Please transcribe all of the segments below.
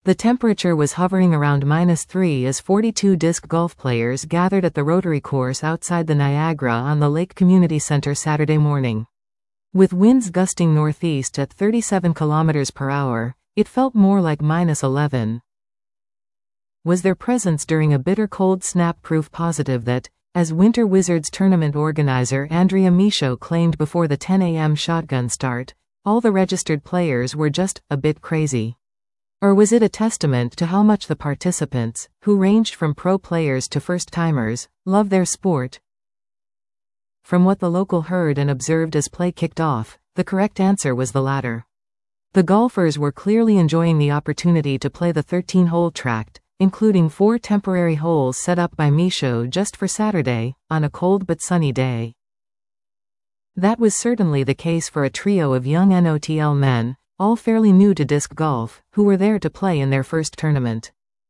The temperature was hovering around -3 as 42 disc golf players gathered at the Rotary course outside the Niagara on the Lake Community Center Saturday morning. With winds gusting northeast at 37 km per hour, it felt more like -11. Was their presence during a bitter cold snap proof positive that, as Winter Wizards tournament organizer Andrea Michaud claimed before the 10 a.m. shotgun start, all the registered players were just a bit crazy? Or was it a testament to how much the participants, who ranged from pro players to first-timers, love their sport? From what the local heard and observed as play kicked off, the correct answer was the latter. The golfers were clearly enjoying the opportunity to play the 13-hole track, including 4 temporary holes set up by Michaud just for Saturday, on a cold but sunny day. That was certainly the case for a trio of young NOTL men, all fairly new to disc golf, who were there to play in their first tournament.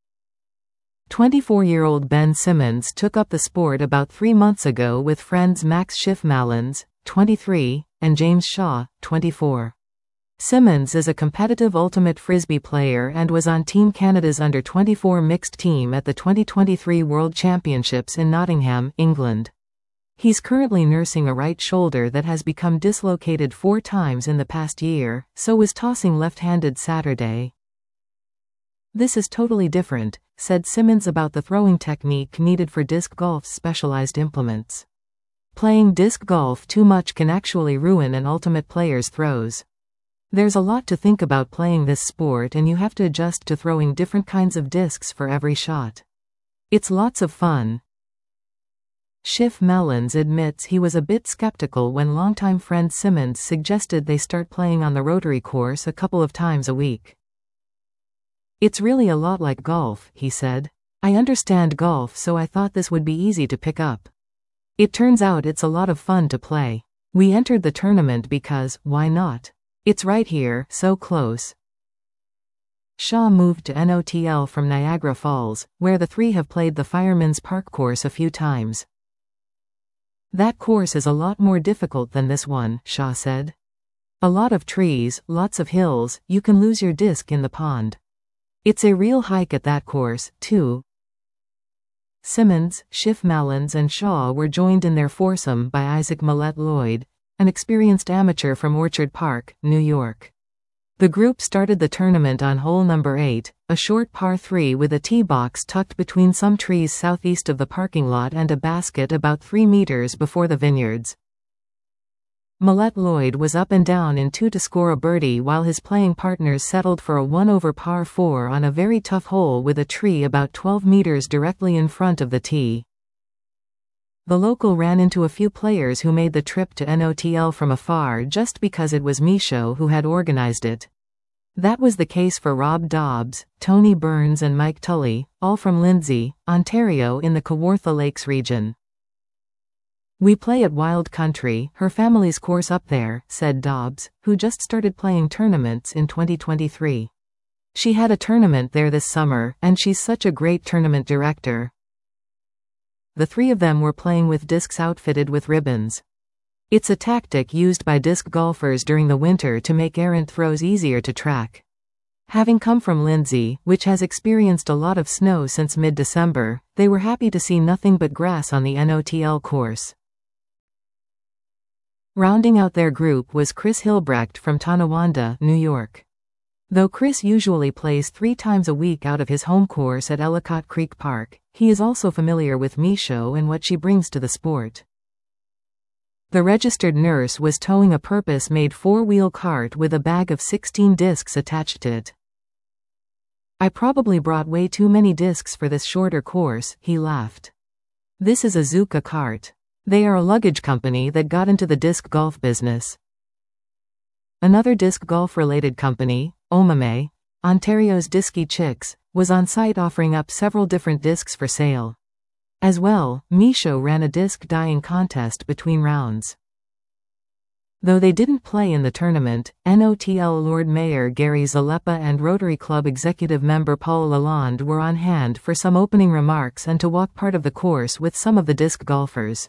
24-year-old Ben Simmons took up the sport about 3 months ago with friends Max Schiff-Malins, 23, and James Shaw, 24. Simmons is a competitive ultimate frisbee player and was on Team Canada's under-24 mixed team at the 2023 World Championships in Nottingham, England. He's currently nursing a right shoulder that has become dislocated 4 times in the past year, so was tossing left-handed Saturday. "This is totally different," said Simmons about the throwing technique needed for disc golf's specialized implements. "Playing disc golf too much can actually ruin an ultimate player's throws. There's a lot to think about playing this sport, and you have to adjust to throwing different kinds of discs for every shot. It's lots of fun." Schiff-Malins admits he was a bit skeptical when longtime friend Simmons suggested they start playing on the Rotary course a couple of times a week. "It's really a lot like golf," he said. "I understand golf, so I thought this would be easy to pick up. It turns out it's a lot of fun to play. We entered the tournament because, why not? It's right here, so close." Shaw moved to NOTL from Niagara Falls, where the three have played the Fireman's Park course a few times. "That course is a lot more difficult than this one," Shaw said. "A lot of trees, lots of hills, you can lose your disc in the pond. It's a real hike at that course, too." Simmons, Schiff-Malins and Shaw were joined in their foursome by Isaac Millett-Lloyd, an experienced amateur from Orchard Park, New York. The group started the tournament on hole number 8, a short par 3 with a tee box tucked between some trees southeast of the parking lot and a basket about 3 meters before the vineyards. Millett-Lloyd was up and down in 2 to score a birdie while his playing partners settled for a 1 over par 4 on a very tough hole with a tree about 12 meters directly in front of the tee. The local ran into a few players who made the trip to NOTL from afar just because it was Michaud who had organized it. That was the case for Rob Dobbs, Tony Burns and Mike Tully, all from Lindsay, Ontario in the Kawartha Lakes region. "We play at Wild Country, her family's course up there," said Dobbs, who just started playing tournaments in 2023. "She had a tournament there this summer, and she's such a great tournament director." The 3 of them were playing with discs outfitted with ribbons. It's a tactic used by disc golfers during the winter to make errant throws easier to track. Having come from Lindsay, which has experienced a lot of snow since mid-December, they were happy to see nothing but grass on the NOTL course. Rounding out their group was Chris Hilbrecht from Tonawanda, New York. Though Chris usually plays 3 times a week out of his home course at Ellicott Creek Park, he is also familiar with Michaud and what she brings to the sport. The registered nurse was towing a purpose-made 4-wheel cart with a bag of 16 discs attached to it. "I probably brought way too many discs for this shorter course," he laughed. "This is a Zuka cart. They are a luggage company that got into the disc golf business." Another disc golf-related company, Omame, Ontario's Disky Chicks, was on site offering up several different discs for sale. As well, Michaud ran a disc dyeing contest between rounds. Though they didn't play in the tournament, NOTL Lord Mayor Gary Zalepa and Rotary Club executive member Paul Lalonde were on hand for some opening remarks and to walk part of the course with some of the disc golfers.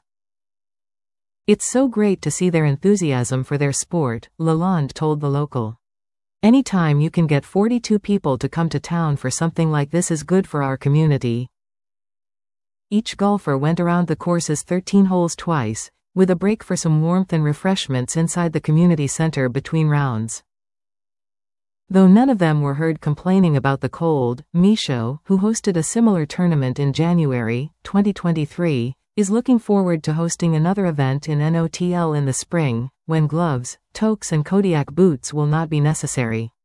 "It's so great to see their enthusiasm for their sport," Lalonde told the local. Anytime you can get 42 people to come to town for something like this is good for our community. Each golfer went around the course's 13 holes twice, with a break for some warmth and refreshments inside the community center between rounds. Though none of them were heard complaining about the cold, Michaud, who hosted a similar tournament in January 2023, is looking forward to hosting another event in NOTL in the spring, when gloves, toques and Kodiak boots will not be necessary.